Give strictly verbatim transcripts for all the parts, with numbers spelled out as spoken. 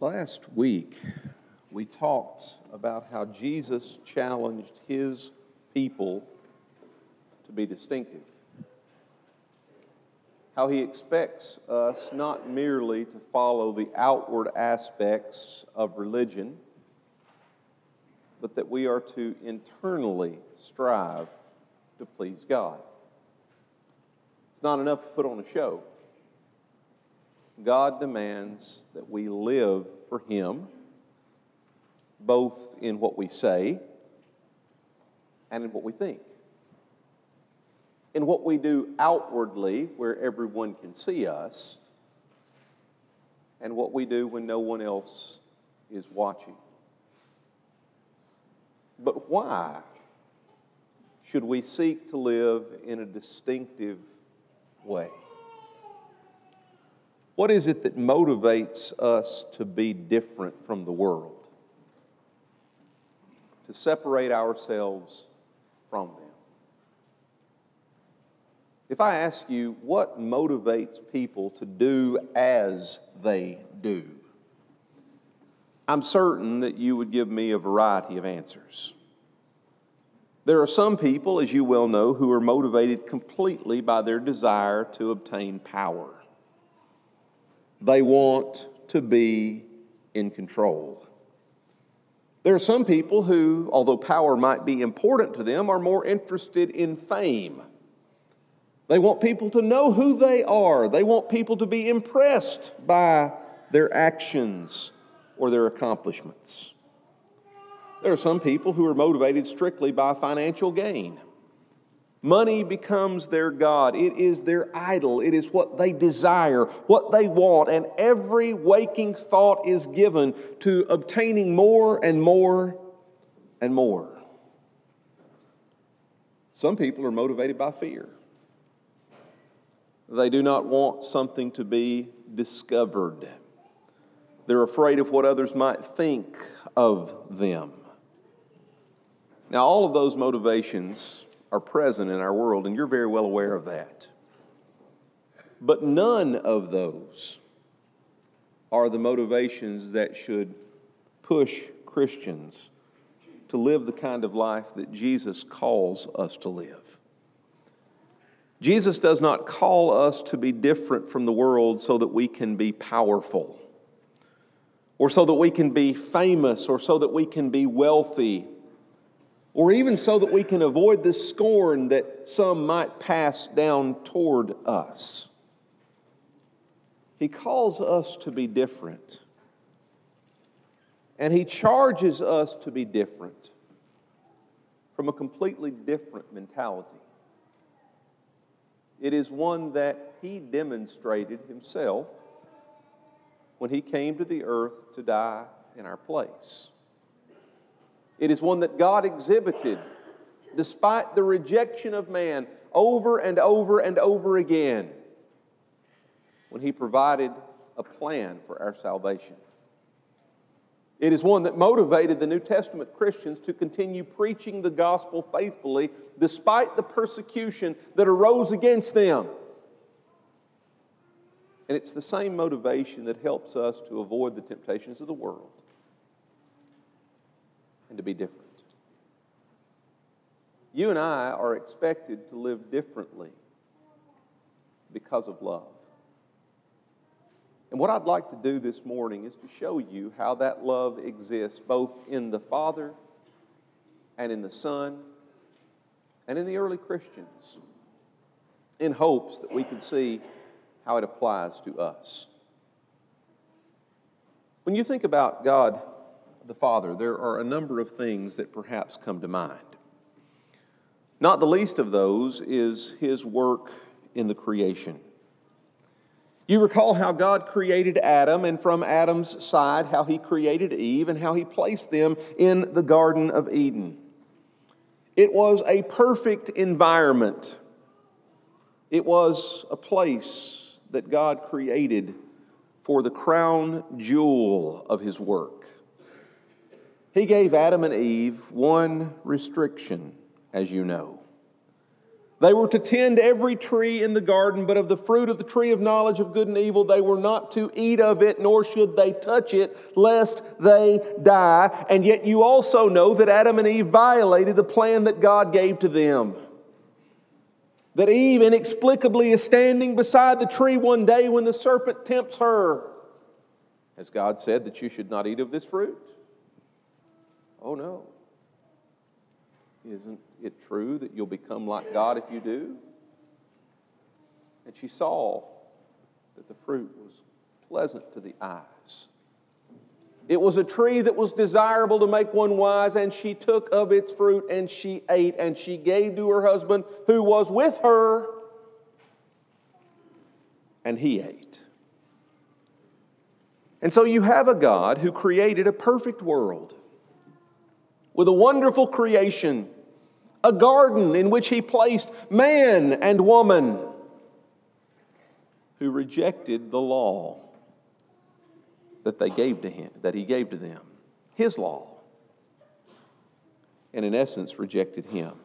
Last week, we talked about how Jesus challenged his people to be distinctive. How he expects us not merely to follow the outward aspects of religion, but that we are to internally strive to please God. It's not enough to put on a show. God demands that we live for Him, both in what we say and in what we think. In what we do outwardly, where everyone can see us, and what we do when no one else is watching. But why should we seek to live in a distinctive way? What is it that motivates us to be different from the world? To separate ourselves from them? If I ask you, what motivates people to do as they do? I'm certain that you would give me a variety of answers. There are some people, as you well know, who are motivated completely by their desire to obtain power. They want to be in control. There are some people who, although power might be important to them, are more interested in fame. They want people to know who they are. They want people to be impressed by their actions or their accomplishments. There are some people who are motivated strictly by financial gain. Money becomes their God. It is their idol. It is what they desire, what they want, and every waking thought is given to obtaining more and more and more. Some people are motivated by fear. They do not want something to be discovered. They're afraid of what others might think of them. Now, all of those motivations are present in our world, and you're very well aware of that. But none of those are the motivations that should push Christians to live the kind of life that Jesus calls us to live. Jesus does not call us to be different from the world so that we can be powerful, or so that we can be famous, or so that we can be wealthy, or even so that we can avoid the scorn that some might pass down toward us. He calls us to be different. And He charges us to be different from a completely different mentality. It is one that He demonstrated Himself when He came to the earth to die in our place. It is one that God exhibited despite the rejection of man over and over and over again when He provided a plan for our salvation. It is one that motivated the New Testament Christians to continue preaching the gospel faithfully despite the persecution that arose against them. And it's the same motivation that helps us to avoid the temptations of the world and to be different. You and I are expected to live differently because of love. And what I'd like to do this morning is to show you how that love exists both in the Father and in the Son and in the early Christians, in hopes that we can see how it applies to us. When you think about God the Father, there are a number of things that perhaps come to mind. Not the least of those is His work in the creation. You recall how God created Adam, and from Adam's side, how He created Eve, and how He placed them in the Garden of Eden. It was a perfect environment. It was a place that God created for the crown jewel of His work. He gave Adam and Eve one restriction, as you know. They were to tend every tree in the garden, but of the fruit of the tree of knowledge of good and evil they were not to eat of it, nor should they touch it, lest they die. And yet you also know that Adam and Eve violated the plan that God gave to them. That Eve inexplicably is standing beside the tree one day when the serpent tempts her. Has God said that you should not eat of this fruit? Oh no. Isn't it true that you'll become like God if you do? And she saw that the fruit was pleasant to the eyes. It was a tree that was desirable to make one wise, and she took of its fruit and she ate, and she gave to her husband who was with her, and he ate. And so you have a God who created a perfect world with a wonderful creation, a garden in which He placed man and woman, who rejected the law that they gave to him, that He gave to them, His law, and in essence rejected Him.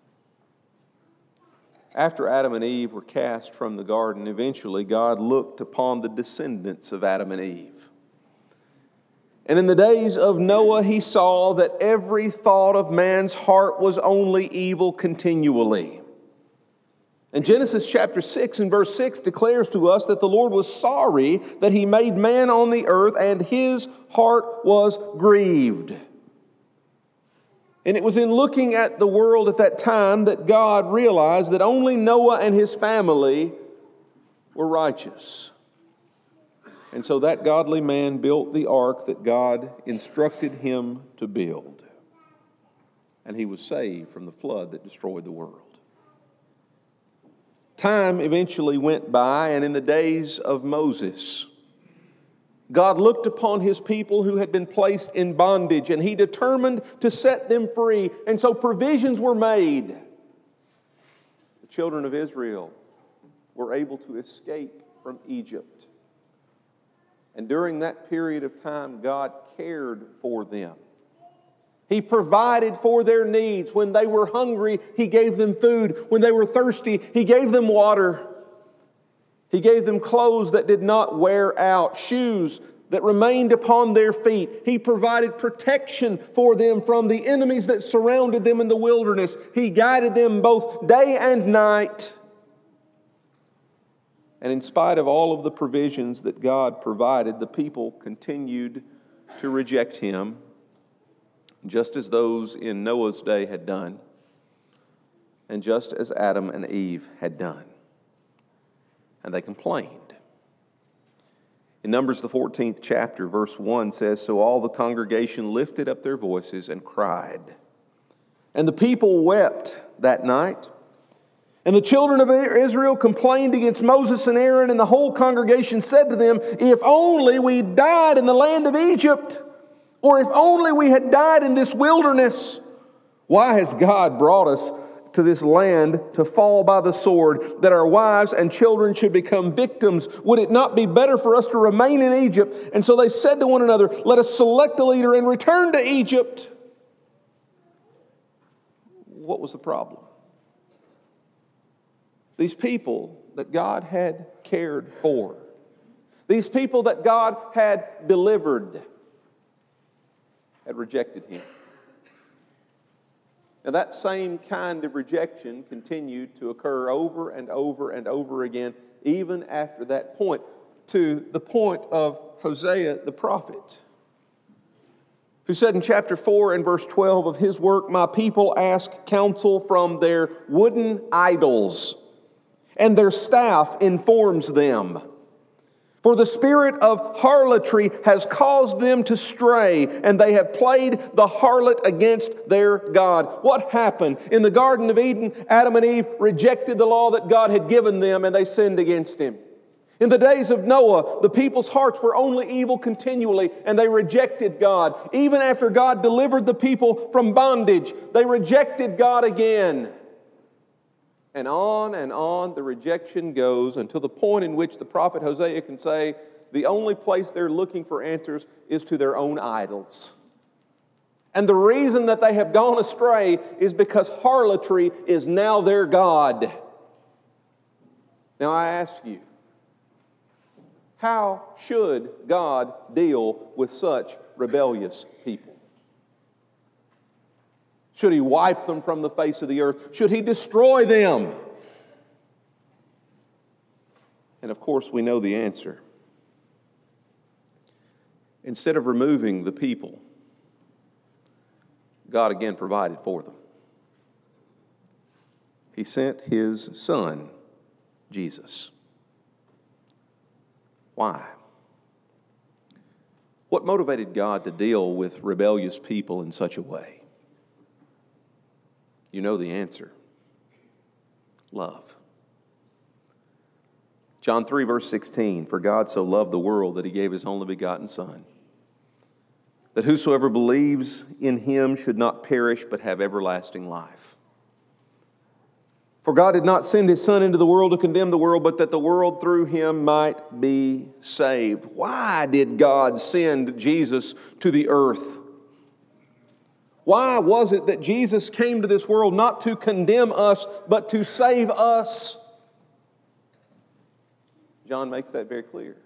After Adam and Eve were cast from the garden, eventually God looked upon the descendants of Adam and Eve. And in the days of Noah, He saw that every thought of man's heart was only evil continually. And Genesis chapter six and verse six declares to us that the Lord was sorry that He made man on the earth, and His heart was grieved. And it was in looking at the world at that time that God realized that only Noah and his family were righteous. And so that godly man built the ark that God instructed him to build. And he was saved from the flood that destroyed the world. Time eventually went by, and in the days of Moses, God looked upon His people who had been placed in bondage, and He determined to set them free. And so provisions were made. The children of Israel were able to escape from Egypt. And during that period of time, God cared for them. He provided for their needs. When they were hungry, He gave them food. When they were thirsty, He gave them water. He gave them clothes that did not wear out, shoes that remained upon their feet. He provided protection for them from the enemies that surrounded them in the wilderness. He guided them both day and night. And in spite of all of the provisions that God provided, the people continued to reject Him, just as those in Noah's day had done, and just as Adam and Eve had done. And they complained. In Numbers, the fourteenth chapter, verse one says, "So all the congregation lifted up their voices and cried. And the people wept that night. And the children of Israel complained against Moses and Aaron, and the whole congregation said to them, 'If only we died in the land of Egypt, or if only we had died in this wilderness. Why has God brought us to this land to fall by the sword, that our wives and children should become victims? Would it not be better for us to remain in Egypt?' And so they said to one another, 'Let us select a leader and return to Egypt.'" What was the problem? These people that God had cared for, these people that God had delivered, had rejected Him. Now that same kind of rejection continued to occur over and over and over again, even after that point, to the point of Hosea the prophet, who said in chapter four and verse twelve of his work, "My people ask counsel from their wooden idols, and their staff informs them. For the spirit of harlotry has caused them to stray, and they have played the harlot against their God." What happened? In the Garden of Eden, Adam and Eve rejected the law that God had given them, and they sinned against Him. In the days of Noah, the people's hearts were only evil continually, and they rejected God. Even after God delivered the people from bondage, they rejected God again. And on and on the rejection goes until the point in which the prophet Hosea can say the only place they're looking for answers is to their own idols. And the reason that they have gone astray is because harlotry is now their god. Now I ask you, how should God deal with such rebellious people? Should He wipe them from the face of the earth? Should He destroy them? And of course we know the answer. Instead of removing the people, God again provided for them. He sent His Son, Jesus. Why? What motivated God to deal with rebellious people in such a way? You know the answer. Love. John three, verse sixteen, "For God so loved the world that He gave His only begotten Son, that whosoever believes in Him should not perish but have everlasting life. For God did not send His Son into the world to condemn the world, but that the world through Him might be saved." Why did God send Jesus to the earth? Why was it that Jesus came to this world not to condemn us, but to save us? John makes that very clear.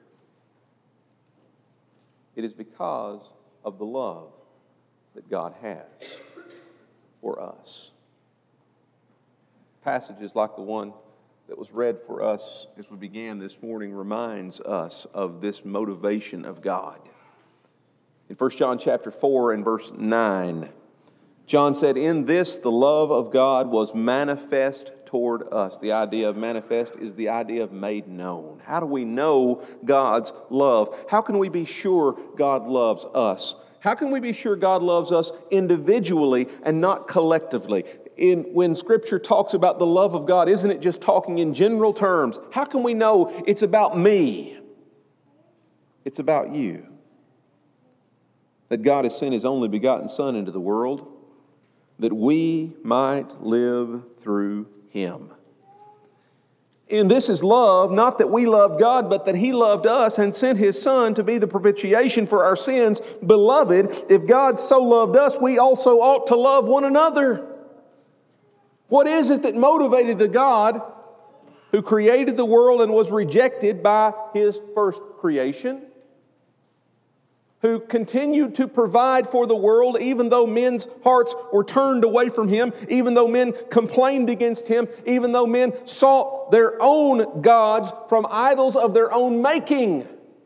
It is because of the love that God has for us. Passages like the one that was read for us as we began this morning reminds us of this motivation of God. In First John chapter four and verse nine, John said, "In this the love of God was manifest toward us." The idea of manifest is the idea of made known. How do we know God's love? How can we be sure God loves us? How can we be sure God loves us individually and not collectively? In, when Scripture talks about the love of God, isn't it just talking in general terms? How can we know it's about me? It's about you. That God has sent His only begotten Son into the world that we might live through Him. And this is love, not that we loved God, but that He loved us and sent His Son to be the propitiation for our sins. Beloved, if God so loved us, we also ought to love one another. What is it that motivated the God who created the world and was rejected by His first creation? Who continued to provide for the world even though men's hearts were turned away from Him, even though men complained against Him, even though men sought their own gods from idols of their own making.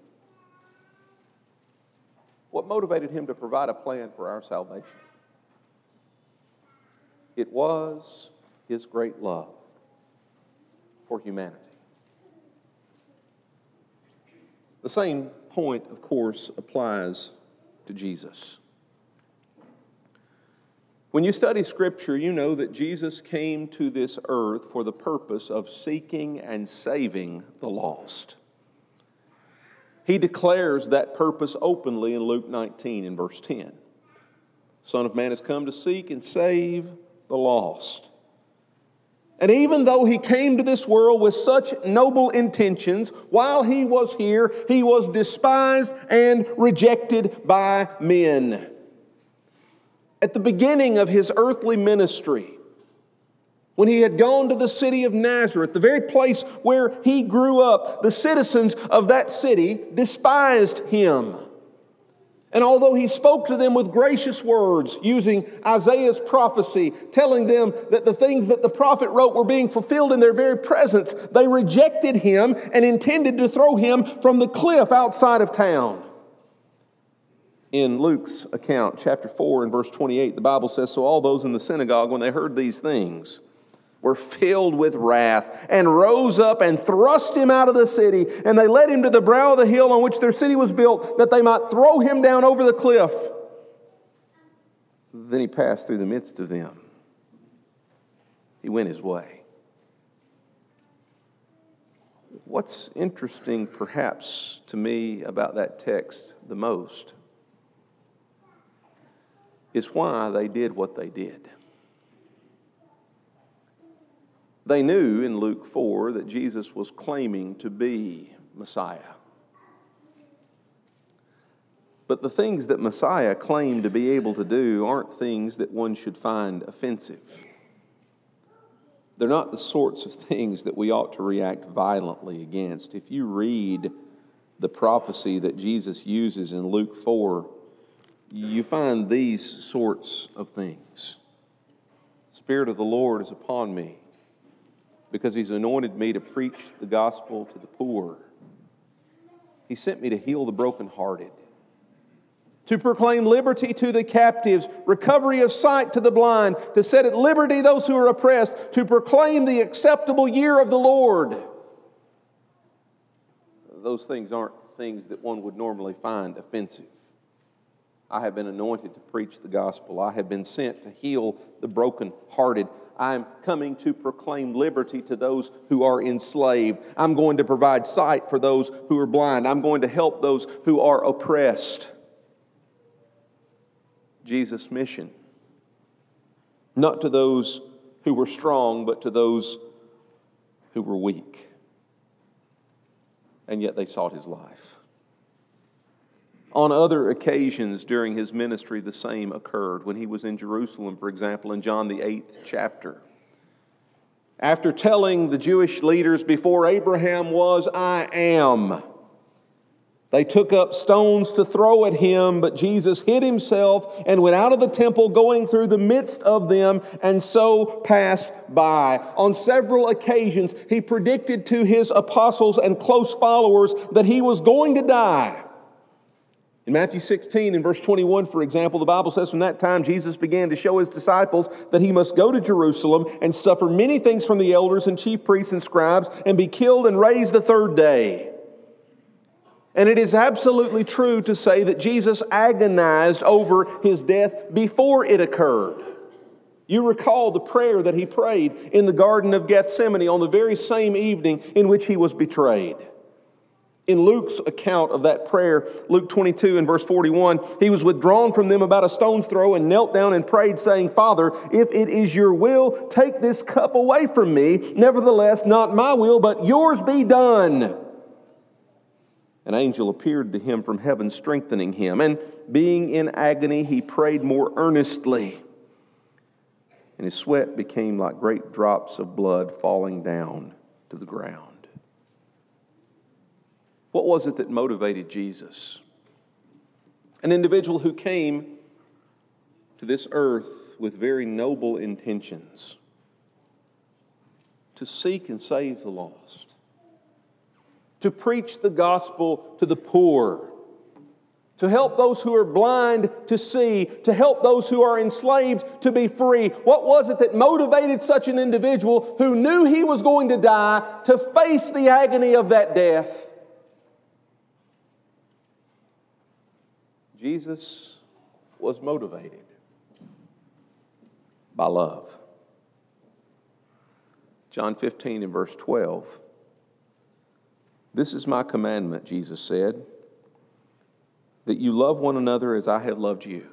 What motivated Him to provide a plan for our salvation? It was His great love for humanity. The same point, of course, applies to Jesus. When you study Scripture, you know that Jesus came to this earth for the purpose of seeking and saving the lost. He declares that purpose openly in Luke nineteen and verse ten. The Son of Man has come to seek and save the lost. And even though He came to this world with such noble intentions, while He was here, He was despised and rejected by men. At the beginning of His earthly ministry, when He had gone to the city of Nazareth, the very place where He grew up, the citizens of that city despised Him. And although He spoke to them with gracious words, using Isaiah's prophecy, telling them that the things that the prophet wrote were being fulfilled in their very presence, they rejected Him and intended to throw Him from the cliff outside of town. In Luke's account, chapter four and verse twenty-eight, the Bible says, "So all those in the synagogue, when they heard these things, were filled with wrath, and rose up and thrust Him out of the city. And they led Him to the brow of the hill on which their city was built, that they might throw Him down over the cliff. Then He passed through the midst of them. He went His way." What's interesting, perhaps, to me about that text the most is why they did what they did. They knew in Luke four that Jesus was claiming to be Messiah. But the things that Messiah claimed to be able to do aren't things that one should find offensive. They're not the sorts of things that we ought to react violently against. If you read the prophecy that Jesus uses in Luke four, you find these sorts of things. The Spirit of the Lord is upon me, because He's anointed me to preach the gospel to the poor. He sent me to heal the brokenhearted, to proclaim liberty to the captives, recovery of sight to the blind, to set at liberty those who are oppressed, to proclaim the acceptable year of the Lord. Those things aren't things that one would normally find offensive. I have been anointed to preach the gospel. I have been sent to heal the brokenhearted. I'm coming to proclaim liberty to those who are enslaved. I'm going to provide sight for those who are blind. I'm going to help those who are oppressed. Jesus' mission, not to those who were strong, but to those who were weak. And yet they sought His life. On other occasions during His ministry, the same occurred. When He was in Jerusalem, for example, in John the eighth chapter. After telling the Jewish leaders, before Abraham was, I am, they took up stones to throw at Him, but Jesus hid Himself and went out of the temple, going through the midst of them, and so passed by. On several occasions, He predicted to His apostles and close followers that He was going to die. In Matthew sixteen, in verse twenty-one, for example, the Bible says, from that time Jesus began to show His disciples that He must go to Jerusalem and suffer many things from the elders and chief priests and scribes, and be killed and raised the third day. And it is absolutely true to say that Jesus agonized over His death before it occurred. You recall the prayer that He prayed in the Garden of Gethsemane on the very same evening in which He was betrayed. In Luke's account of that prayer, Luke twenty-two and verse forty-one, He was withdrawn from them about a stone's throw and knelt down and prayed, saying, Father, if it is Your will, take this cup away from me. Nevertheless, not my will, but Yours be done. An angel appeared to him from heaven, strengthening him. And being in agony, he prayed more earnestly. And his sweat became like great drops of blood falling down to the ground. What was it that motivated Jesus? An individual who came to this earth with very noble intentions, to seek and save the lost, to preach the gospel to the poor, to help those who are blind to see, to help those who are enslaved to be free. What was it that motivated such an individual who knew he was going to die to face the agony of that death? Jesus was motivated by love. John fifteen and verse twelve. This is my commandment, Jesus said, that you love one another as I have loved you.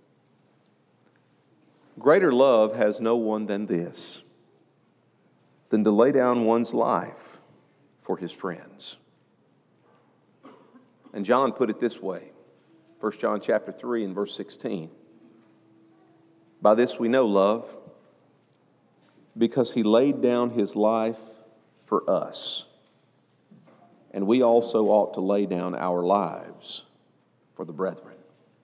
Greater love has no one than this, than to lay down one's life for his friends. And John put it this way, First John chapter three and verse sixteen. By this we know love, because He laid down His life for us. And we also ought to lay down our lives for the brethren.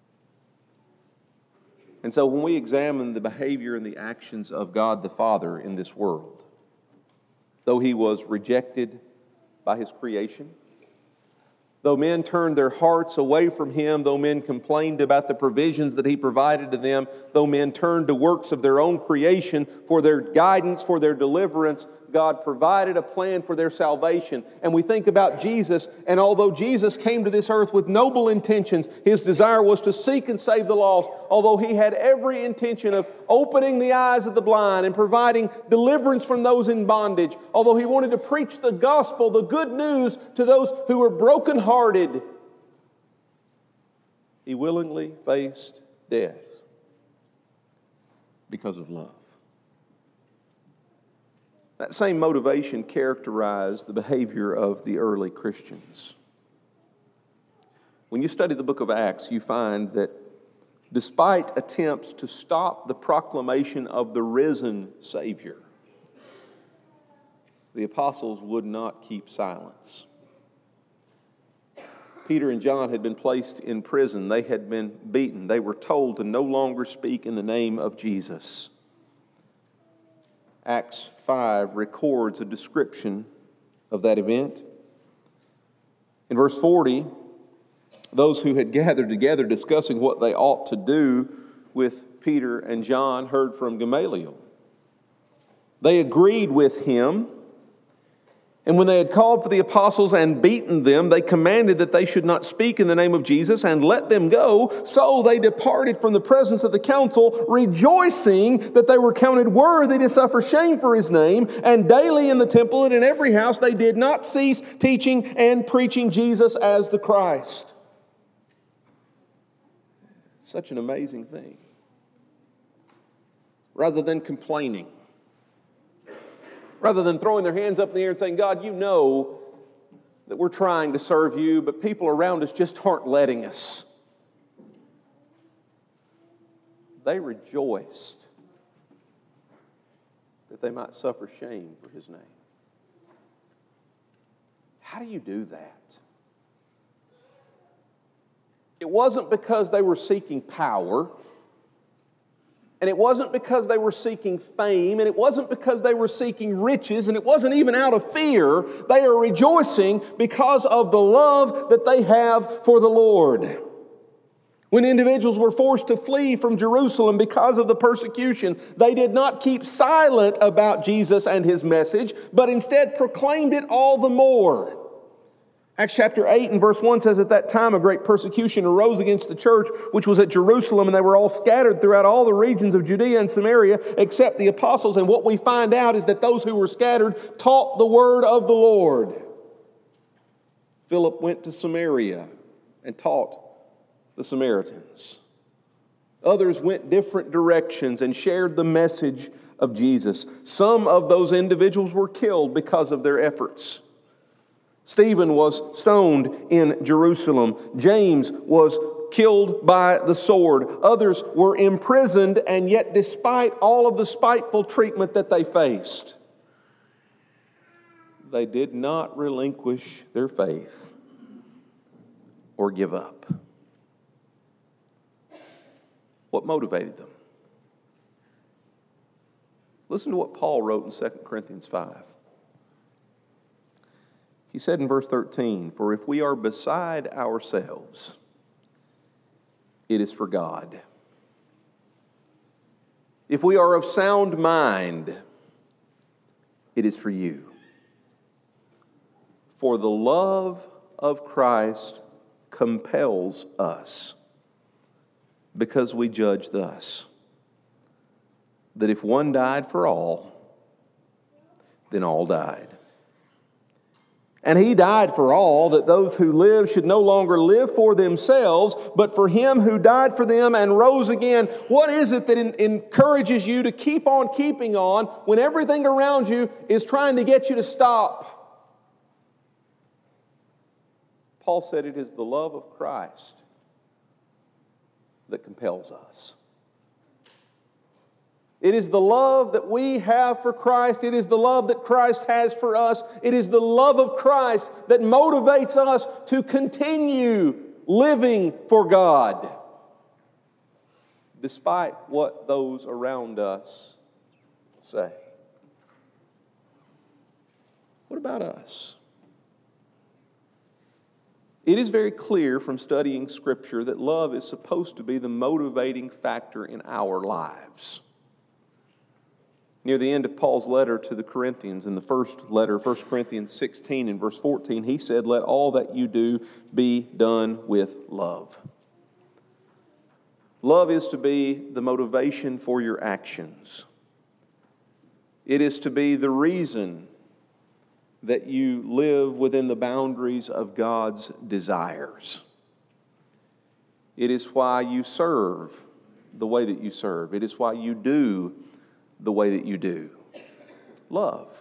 And so when we examine the behavior and the actions of God the Father in this world, though He was rejected by His creation, though men turned their hearts away from Him, though men complained about the provisions that He provided to them, though men turned to works of their own creation for their guidance, for their deliverance, God provided a plan for their salvation. And we think about Jesus, and although Jesus came to this earth with noble intentions, His desire was to seek and save the lost, although He had every intention of opening the eyes of the blind and providing deliverance from those in bondage, although He wanted to preach the gospel, the good news, to those who were brokenhearted, He willingly faced death because of love. That same motivation characterized the behavior of the early Christians. When you study the book of Acts, you find that despite attempts to stop the proclamation of the risen Savior, the apostles would not keep silence. Peter and John had been placed in prison. They had been beaten. They were told to no longer speak in the name of Jesus. Acts five records a description of that event. In verse forty, those who had gathered together discussing what they ought to do with Peter and John heard from Gamaliel. They agreed with him, and when they had called for the apostles and beaten them, they commanded that they should not speak in the name of Jesus and let them go. So they departed from the presence of the council, rejoicing that they were counted worthy to suffer shame for his name. And daily in the temple and in every house they did not cease teaching and preaching Jesus as the Christ. Such an amazing thing. Rather than complaining, rather than throwing their hands up in the air and saying, God, you know that we're trying to serve you, but people around us just aren't letting us. They rejoiced that they might suffer shame for his name. How do you do that? It wasn't because they were seeking power, and it wasn't because they were seeking fame, and it wasn't because they were seeking riches, and it wasn't even out of fear. They are rejoicing because of the love that they have for the Lord. When individuals were forced to flee from Jerusalem because of the persecution, they did not keep silent about Jesus and his message, but instead proclaimed it all the more. Acts chapter eight and verse one says, at that time a great persecution arose against the church which was at Jerusalem, and they were all scattered throughout all the regions of Judea and Samaria except the apostles. And what we find out is that those who were scattered taught the word of the Lord. Philip went to Samaria and taught the Samaritans. Others went different directions and shared the message of Jesus. Some of those individuals were killed because of their efforts. Stephen was stoned in Jerusalem. James was killed by the sword. Others were imprisoned, and yet despite all of the spiteful treatment that they faced, they did not relinquish their faith or give up. What motivated them? Listen to what Paul wrote in Second Corinthians five. He said in verse thirteen, for if we are beside ourselves, it is for God. If we are of sound mind, it is for you. For the love of Christ compels us, because we judge thus, that if one died for all, then all died. And he died for all, that those who live should no longer live for themselves, but for him who died for them and rose again. What is it that in- encourages you to keep on keeping on when everything around you is trying to get you to stop? Paul said it is the love of Christ that compels us. It is the love that we have for Christ. It is the love that Christ has for us. It is the love of Christ that motivates us to continue living for God, despite what those around us say. What about us? It is very clear from studying Scripture that love is supposed to be the motivating factor in our lives. Near the end of Paul's letter to the Corinthians, in the first letter, First Corinthians sixteen and verse fourteen, he said, let all that you do be done with love. Love is to be the motivation for your actions. It is to be the reason that you live within the boundaries of God's desires. It is why you serve the way that you serve. It is why you do the way that you do. Love.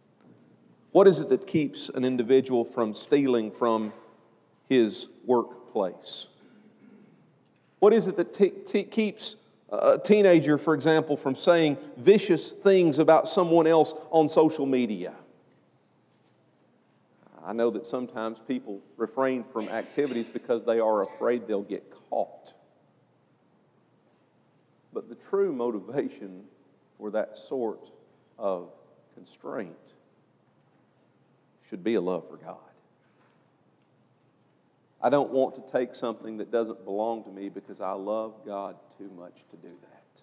What is it that keeps an individual from stealing from his work workplace? What is it that t- t- keeps a teenager, for example, from saying vicious things about someone else on social media? I know that sometimes people refrain from activities because they are afraid they'll get caught. But the true motivation for that sort of constraint should be a love for God. I don't want to take something that doesn't belong to me because I love God too much to do that.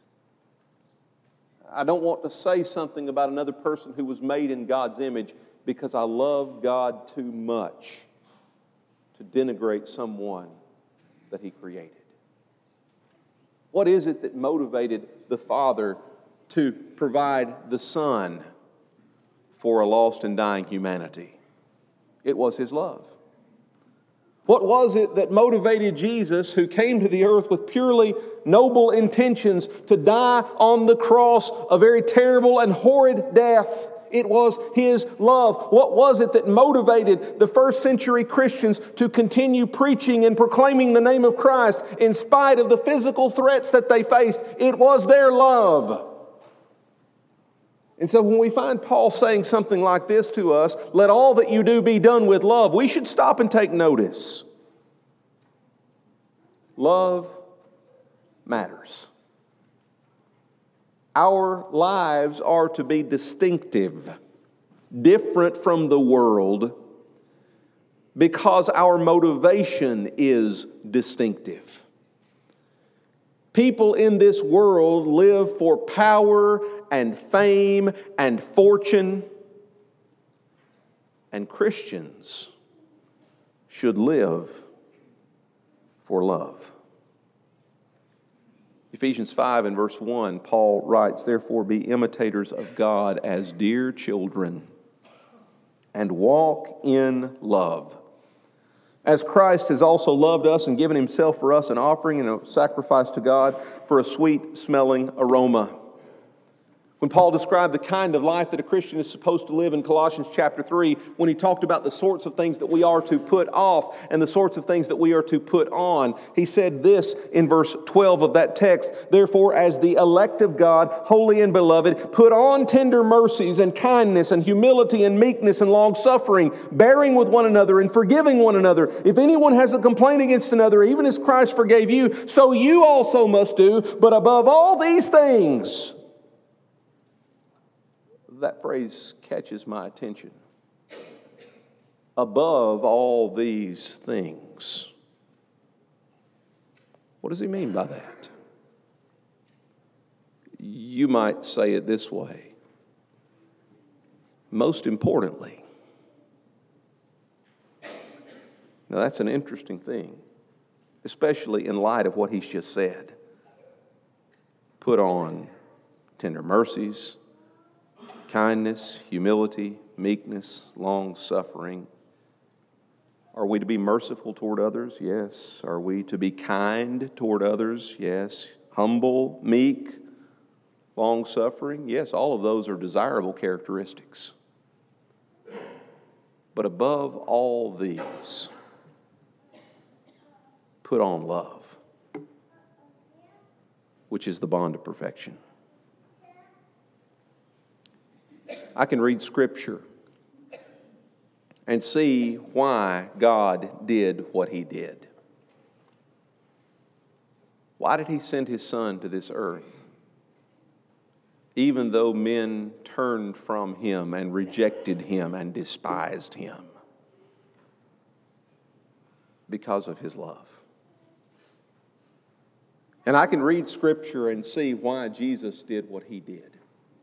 I don't want to say something about another person who was made in God's image because I love God too much to denigrate someone that He created. What is it that motivated the Father to provide the Son for a lost and dying humanity? It was His love. What was it that motivated Jesus, who came to the earth with purely noble intentions, to die on the cross a very terrible and horrid death? It was His love. What was it that motivated the first century Christians to continue preaching and proclaiming the name of Christ in spite of the physical threats that they faced? It was their love. And so when we find Paul saying something like this to us, let all that you do be done with love, we should stop and take notice. Love matters. Our lives are to be distinctive, different from the world, because our motivation is distinctive. People in this world live for power and fame and fortune, and Christians should live for love. Ephesians five and verse one, Paul writes, "Therefore be imitators of God as dear children, and walk in love, as Christ has also loved us and given Himself for us an offering and a sacrifice to God for a sweet-smelling aroma." When Paul described the kind of life that a Christian is supposed to live in Colossians chapter three, when he talked about the sorts of things that we are to put off and the sorts of things that we are to put on, he said this in verse twelve of that text, "Therefore, as the elect of God, holy and beloved, put on tender mercies and kindness and humility and meekness and long-suffering, bearing with one another and forgiving one another. If anyone has a complaint against another, even as Christ forgave you, so you also must do. But above all these things," that phrase catches my attention. Above all these things. What does he mean by that? You might say it this way. Most importantly. Now that's an interesting thing, especially in light of what he's just said. Put on tender mercies, kindness, humility, meekness, long-suffering. Are we to be merciful toward others? Yes. Are we to be kind toward others? Yes. Humble, meek, long-suffering? Yes, all of those are desirable characteristics. But above all these, put on love, which is the bond of perfection. I can read Scripture and see why God did what He did. Why did He send His Son to this earth, even though men turned from Him and rejected Him and despised Him? Because of His love. And I can read Scripture and see why Jesus did what He did.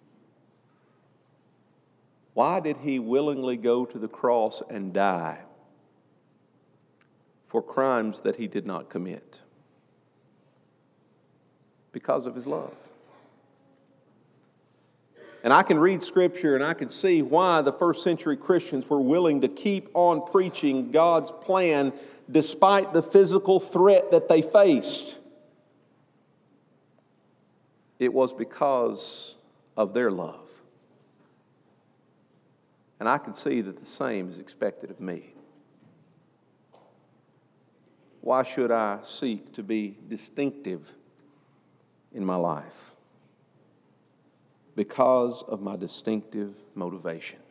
Why did He willingly go to the cross and die for crimes that He did not commit? Because of His love. And I can read Scripture and I can see why the first century Christians were willing to keep on preaching God's plan despite the physical threat that they faced. It was because of their love. And I can see that the same is expected of me. Why should I seek to be distinctive in my life? Because of my distinctive motivation.